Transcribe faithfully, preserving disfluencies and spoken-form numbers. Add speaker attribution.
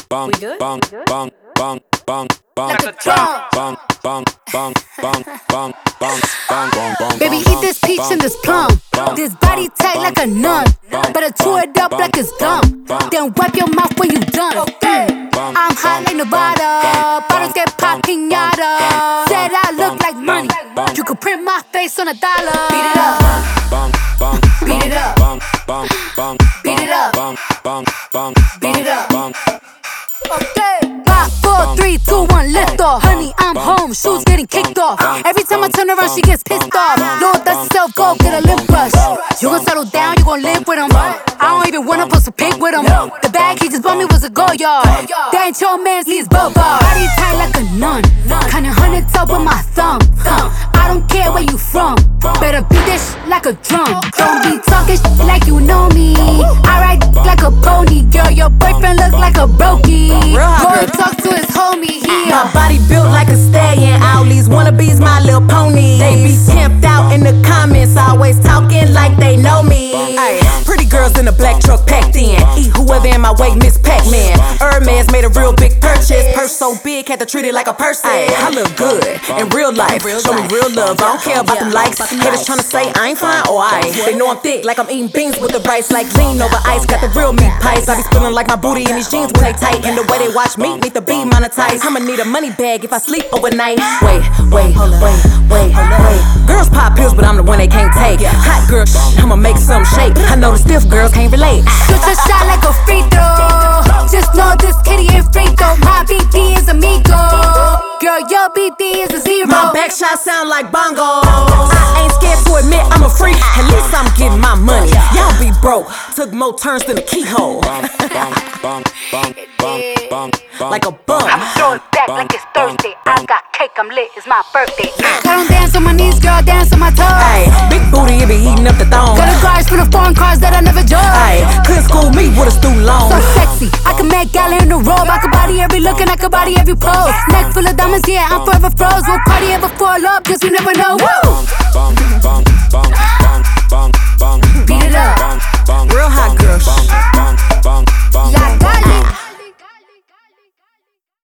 Speaker 1: bang,
Speaker 2: good?
Speaker 1: bang,
Speaker 2: We good?
Speaker 1: bang, bang, bang, bang,
Speaker 2: Like a drum.
Speaker 1: bang, bang, bang, bang, bang, bang, bang, bang, bang.
Speaker 3: Baby, eat this peach and this plum. This body tight like a nun. Better chew it up like it's gum. Then wipe your mouth when you done. I'm hot like Nevada. Bottles get pop pinata. Said I look like money. You could print my face on a dollar. Beat it up.
Speaker 1: Bang, bang,
Speaker 3: Beat it up.
Speaker 1: bang, bang, bang,
Speaker 3: Beat it up.
Speaker 1: bang, bang, bang,
Speaker 3: Beat it up.
Speaker 1: bang.
Speaker 3: Okay. Five, four, three, two, one, lift off. Honey, I'm home. Shoes getting kicked off. Every time I turn around, she gets pissed off. Lord, that's herself, go get a lip brush. You gon' settle down, you gon' live with him. I don't even wanna post a pic with him. The bag he just bought me was a go yard. That ain't your man's, he's boba. Body tight like a nun. Kinda hundred top with my thumb. I don't care where you from. Better beat this shit like a drum. Don't be talking shit like you know me. I ride like a pony, girl. Your boyfriend look like a brokey. Boy, talk to his homie here.
Speaker 4: My body built like a stallion. All these wannabes, my little pony. They be pimped out in the comments, always talking like they know me. Ay, pretty girls in a black truck packed in. Eat whoever in my way, Miss Pac-Man. Hermes made a real big purchase. Purse so big, had to treat it like a purse. Ay, I look good in real life. Show me real love. I don't care about the likes. Haters tryna say I ain't fine or I. They know I'm thick, like I'm eating beans with the rice. Like lean over ice, got the real meat pies. I be spilling like my booty in these jeans when they tight. And the way they watch me need to be monetized. I'ma need a money bag if I sleep overnight. Wait, wait, wait, wait, wait. Girls pop pills, but I'm the one they can't take. Hot girl, shh, I'ma make some shake. I know the stiff girls can't relate.
Speaker 3: Shoot your shot like a free throw. Just know this kitty ain't free throw. My B D is amigo. Girl, your B D is a zero.
Speaker 4: My back shots sound like bongos. I ain't scared to admit I'm a freak. At least I'm getting my money. Y'all be broke. Took more turns than a keyhole.
Speaker 1: Bang, bang, bang, bang, bang, bang, bang.
Speaker 4: Like a bum.
Speaker 3: I'm throwing back like it's Thursday. I got cake, I'm lit, it's my birthday. I don't dance on my knees, girl, dance on my toes.
Speaker 4: Ay, big booty, it be eating up the thong.
Speaker 3: Got a garage full of foreign cars that I never drove.
Speaker 4: Ay, couldn't school me with a stool long.
Speaker 3: So sexy, I can make gala in the robe. I can body every look and I can body every pose. Neck full of diamonds, yeah, I'm forever froze. We'll party ever fall up, cause we never know. Woo!
Speaker 1: Bang, bang, bang,